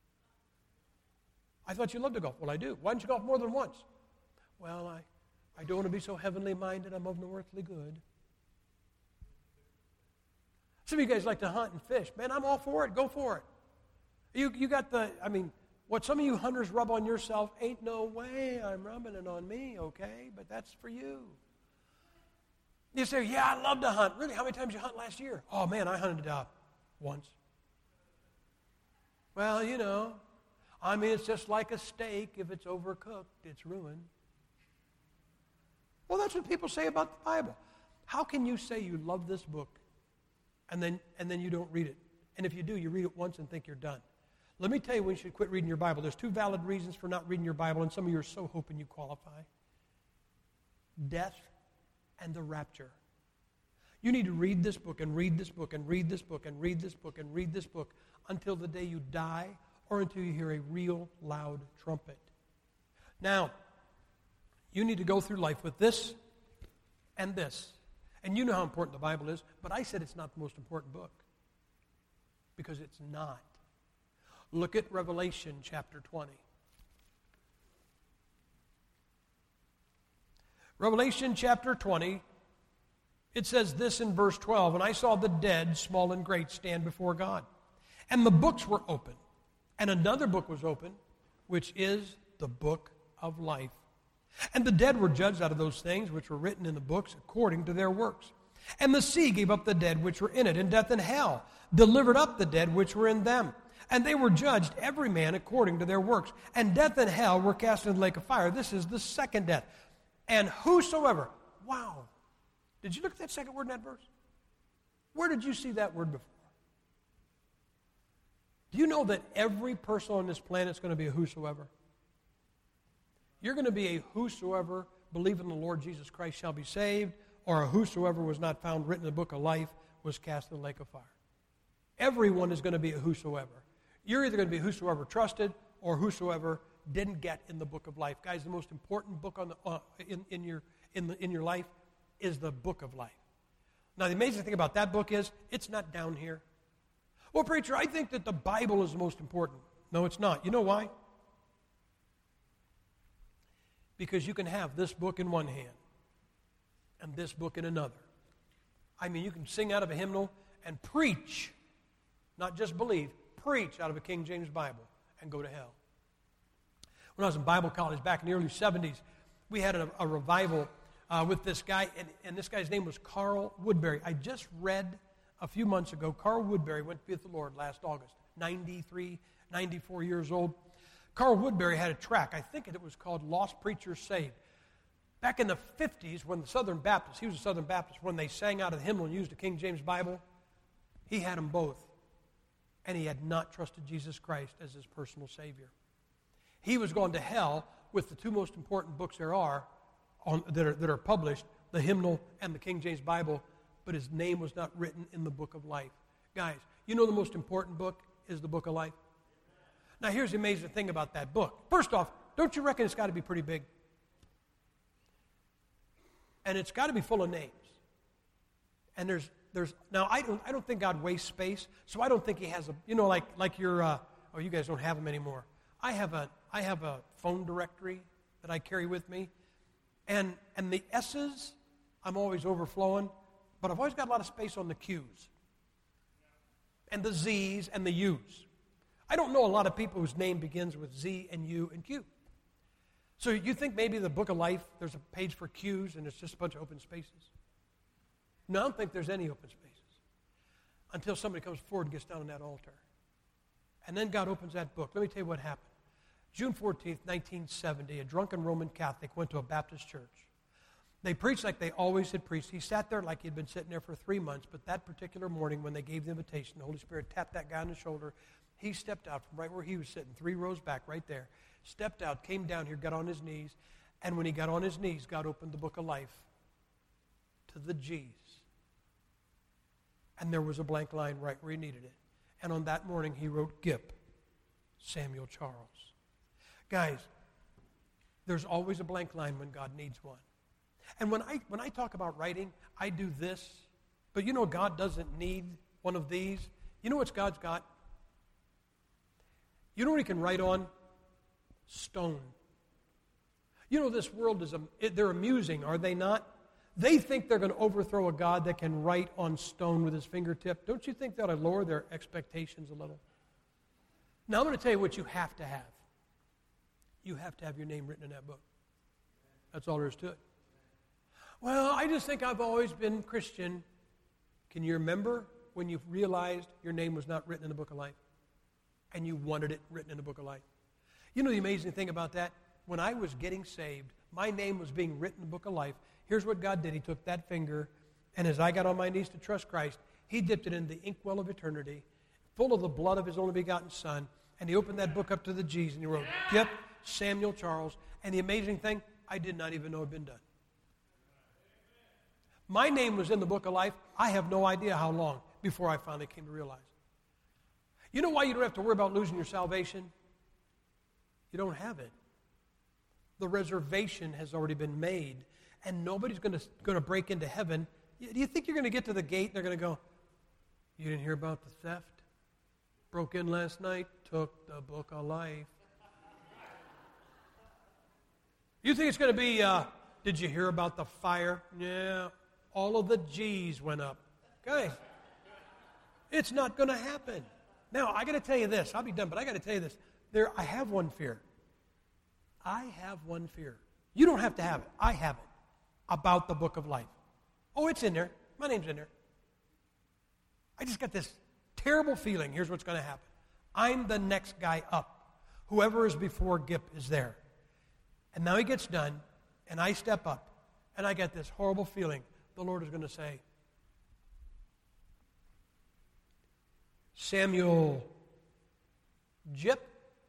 I thought you loved to golf. Well, I do. Why didn't you golf more than once? Well, I, I don't want to be so heavenly minded. I'm of no earthly good. Some of you guys like to hunt and fish. Man, I'm all for it. Go for it. You, you got the, I mean, what some of you hunters rub on yourself, ain't no way I'm rubbing it on me, okay? But that's for you. You say, yeah, I love to hunt. Really, how many times you hunt last year? Oh, man, I hunted uh, once. Well, you know, I mean, it's just like a steak. If it's overcooked, it's ruined. Well, that's what people say about the Bible. How can you say you love this book and then and then you don't read it? And if you do, you read it once and think you're done. Let me tell you when you should quit reading your Bible. There's two valid reasons for not reading your Bible, and some of you are so hoping you qualify. Death and the rapture. You need to read this book and read this book and read this book and read this book and read this book until the day you die or until you hear a real loud trumpet. Now, you need to go through life with this and this. And you know how important the Bible is, but I said it's not the most important book because it's not. Look at Revelation chapter twenty. Revelation chapter twenty, it says this in verse twelve, and I saw the dead, small and great, stand before God. And the books were open. And another book was open, which is the book of life. And the dead were judged out of those things which were written in the books according to their works. And the sea gave up the dead which were in it, and death and hell delivered up the dead which were in them. And they were judged, every man according to their works. And death and hell were cast into the lake of fire. This is the second death. And whosoever, wow. Did you look at that second word in that verse? Where did you see that word before? Do you know that every person on this planet is going to be a whosoever? You're going to be a whosoever believe in the Lord Jesus Christ shall be saved, or a whosoever was not found written in the book of life was cast in the lake of fire. Everyone is going to be a whosoever. You're either going to be whosoever trusted or whosoever didn't get in the book of life. Guys, the most important book on the, uh, in, in, your, in, the, in your life is the book of life. Now, the amazing thing about that book is it's not down here. Well, preacher, I think that the Bible is the most important. No, it's not. You know why? Because you can have this book in one hand and this book in another. I mean, you can sing out of a hymnal and preach, not just believe, preach out of a King James Bible and go to hell. When I was in Bible college back in the early seventies, we had a, a revival uh, with this guy, and, and this guy's name was Carl Woodbury. I just read a few months ago, Carl Woodbury went to be with the Lord last August, ninety-three, ninety-four years old. Carl Woodbury had a tract, I think it was called Lost Preachers Saved. Back in the fifties, when the Southern Baptists, he was a Southern Baptist, when they sang out of the hymnal and used the King James Bible, he had them both. And he had not trusted Jesus Christ as his personal Savior. He was going to hell with the two most important books there are on, that are, that are published, the hymnal and the King James Bible, but his name was not written in the book of life. Guys, you know the most important book is the book of life? Now, here's the amazing thing about that book. First off, don't you reckon it's got to be pretty big? And it's got to be full of names. And there's, there's now, I don't, I don't think God wastes space, so I don't think he has a, you know, like, like your, uh, oh, you guys don't have them anymore. I have a, I have a phone directory that I carry with me, and, and the S's, I'm always overflowing. But I've always got a lot of space on the Q's and the Z's and the U's. I don't know a lot of people whose name begins with Z and U and Q. So you think maybe the book of life, there's a page for Q's and it's just a bunch of open spaces? No, I don't think there's any open spaces until somebody comes forward and gets down on that altar. And then God opens that book. Let me tell you what happened. June fourteenth, nineteen seventy, a drunken Roman Catholic went to a Baptist church. They preached like they always had preached. He sat there like he'd been sitting there for three months, but that particular morning when they gave the invitation, the Holy Spirit tapped that guy on the shoulder. He stepped out from right where he was sitting, three rows back right there, stepped out, came down here, got on his knees, and when he got on his knees, God opened the book of life to the G's. And there was a blank line right where he needed it. And on that morning, he wrote Gip, Samuel Charles. Guys, there's always a blank line when God needs one. And when I when I talk about writing, I do this, but you know God doesn't need one of these. You know what God's got? You know what he can write on? Stone. You know this world is, they're amusing, are they not? They think they're going to overthrow a God that can write on stone with his fingertip. Don't you think that ought to lower their expectations a little? Now I'm going to tell you what you have to have. You have to have your name written in that book. That's all there is to it. Well, I just think I've always been Christian. Can you remember when you realized your name was not written in the book of life? And you wanted it written in the book of life? You know the amazing thing about that? When I was getting saved, my name was being written in the book of life. Here's what God did. He took that finger, and as I got on my knees to trust Christ, he dipped it in the inkwell of eternity, full of the blood of his only begotten Son, and he opened that book up to the G's, and he wrote, Gip, Samuel Charles. And the amazing thing, I did not even know it had been done. My name was in the book of life. I have no idea how long before I finally came to realize it. You know why you don't have to worry about losing your salvation? You don't have it. The reservation has already been made, and nobody's going to going to break into heaven. Do you think you're going to get to the gate and they're going to go, you didn't hear about the theft? Broke in last night, took the book of life. You think it's going to be, uh, did you hear about the fire? Yeah, all of the G's went up. Guys, it's not going to happen. Now, I got to tell you this. I'll be done, but I got to tell you this. There, I have one fear. I have one fear. You don't have to have it. I have it. About the book of life. Oh, it's in there. My name's in there. I just got this terrible feeling. Here's what's going to happen. I'm the next guy up. Whoever is before Gip is there. And now he gets done, and I step up, and I get this horrible feeling. The Lord is going to say, Samuel Jip?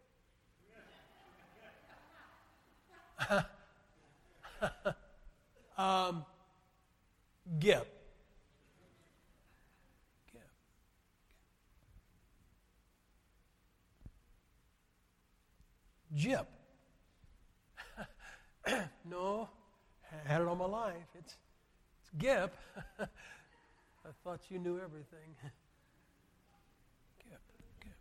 um, Gip. Gip. Jip. No, I had it all my life. It's, it's Gip. I thought you knew everything. Gip, Gip.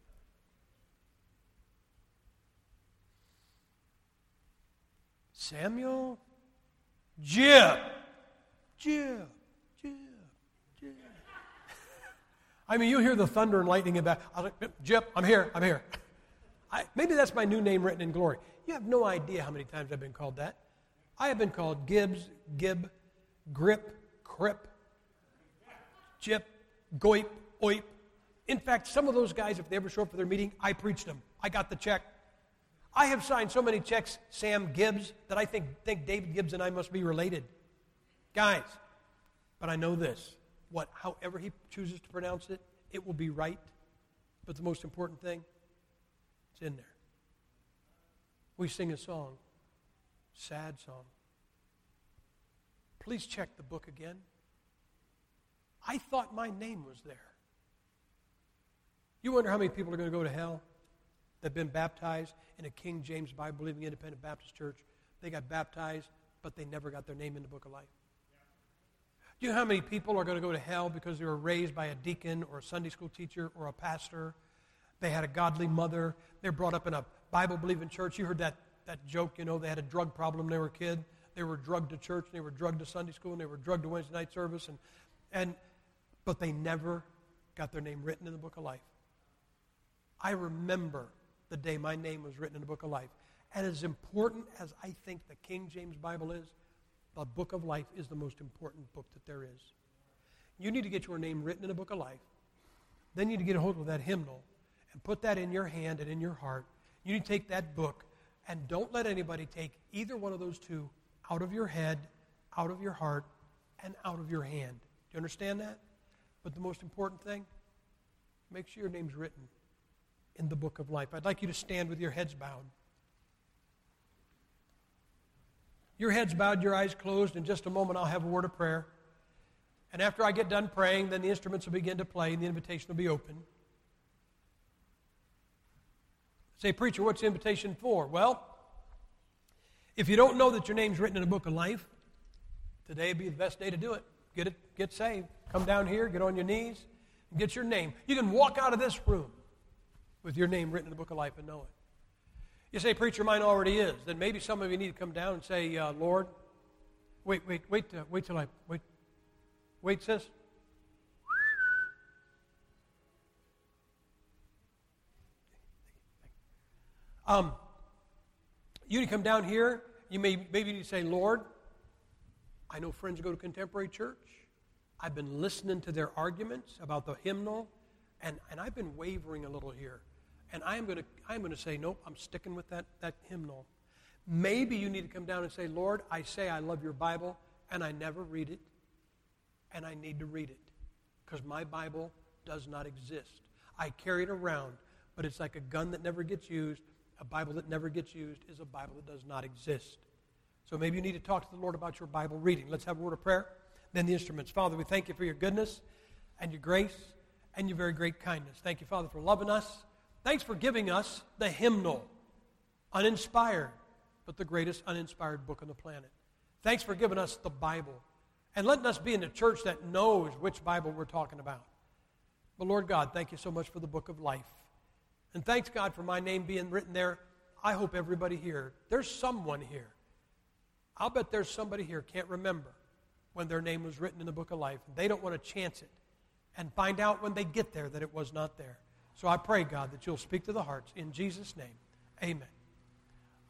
Samuel Jip. Jip. Jip. Jip. I mean, you hear the thunder and lightning in back. I was like, Jip, I'm here, I'm here. I, maybe that's my new name written in glory. You have no idea how many times I've been called that. I have been called Gibbs, Gib, Grip, Crip, Jip, Goip, Oip. In fact, some of those guys, if they ever show up for their meeting, I preached them. I got the check. I have signed so many checks, Sam Gibbs, that I think, think David Gibbs and I must be related. Guys, but I know this. What, however he chooses to pronounce it, it will be right. But the most important thing, it's in there. We sing a song, sad song. Please check the book again. I thought my name was there. You wonder how many people are going to go to hell that have been baptized in a King James Bible-believing independent Baptist church. They got baptized, but they never got their name in the book of life. Do you know how many people are going to go to hell because they were raised by a deacon or a Sunday school teacher or a pastor? They had a godly mother. They're brought up in a Bible-believing church. You heard that, that joke, you know, they had a drug problem when they were a kid. They were drugged to church, and they were drugged to Sunday school, and they were drugged to Wednesday night service. And And, but they never got their name written in the book of life. I remember the day my name was written in the book of life. And as important as I think the King James Bible is, the book of life is the most important book that there is. You need to get your name written in the book of life. Then you need to get a hold of that hymnal and put that in your hand and in your heart. You need to take that book and don't let anybody take either one of those two out of your head, out of your heart, and out of your hand. Do you understand that? But the most important thing, make sure your name's written in the book of life. I'd like you to stand with your heads bowed. Your heads bowed, your eyes closed. In just a moment, I'll have a word of prayer. And after I get done praying, then the instruments will begin to play and the invitation will be open. Say, preacher, what's the invitation for? Well, if you don't know that your name's written in the book of life, today would be the best day to do it. Get it, get saved. Come down here, get on your knees, and get your name. You can walk out of this room with your name written in the book of life and know it. You say, preacher, mine already is. Then maybe some of you need to come down and say, uh, Lord, wait, wait, wait, uh, wait till I, wait, wait, sis. Um, you need to come down here. You may, maybe you need to say, Lord, I know friends who go to Contemporary Church. I've been listening to their arguments about the hymnal, and, and I've been wavering a little here. And I'm going to I'm going to say, nope, I'm sticking with that, that hymnal. Maybe you need to come down and say, Lord, I say I love your Bible, and I never read it, and I need to read it, because my Bible does not exist. I carry it around, but it's like a gun that never gets used. A Bible that never gets used is a Bible that does not exist. So maybe you need to talk to the Lord about your Bible reading. Let's have a word of prayer. Then the instruments. Father, we thank you for your goodness and your grace and your very great kindness. Thank you, Father, for loving us. Thanks for giving us the hymnal, uninspired, but the greatest uninspired book on the planet. Thanks for giving us the Bible and letting us be in a church that knows which Bible we're talking about. But Lord God, thank you so much for the book of life. And thanks, God, for my name being written there. I hope everybody here, there's someone here. I'll bet there's somebody here can't remember when their name was written in the book of life. They don't want to chance it and find out when they get there that it was not there. So I pray, God, that you'll speak to the hearts. In Jesus' name, amen.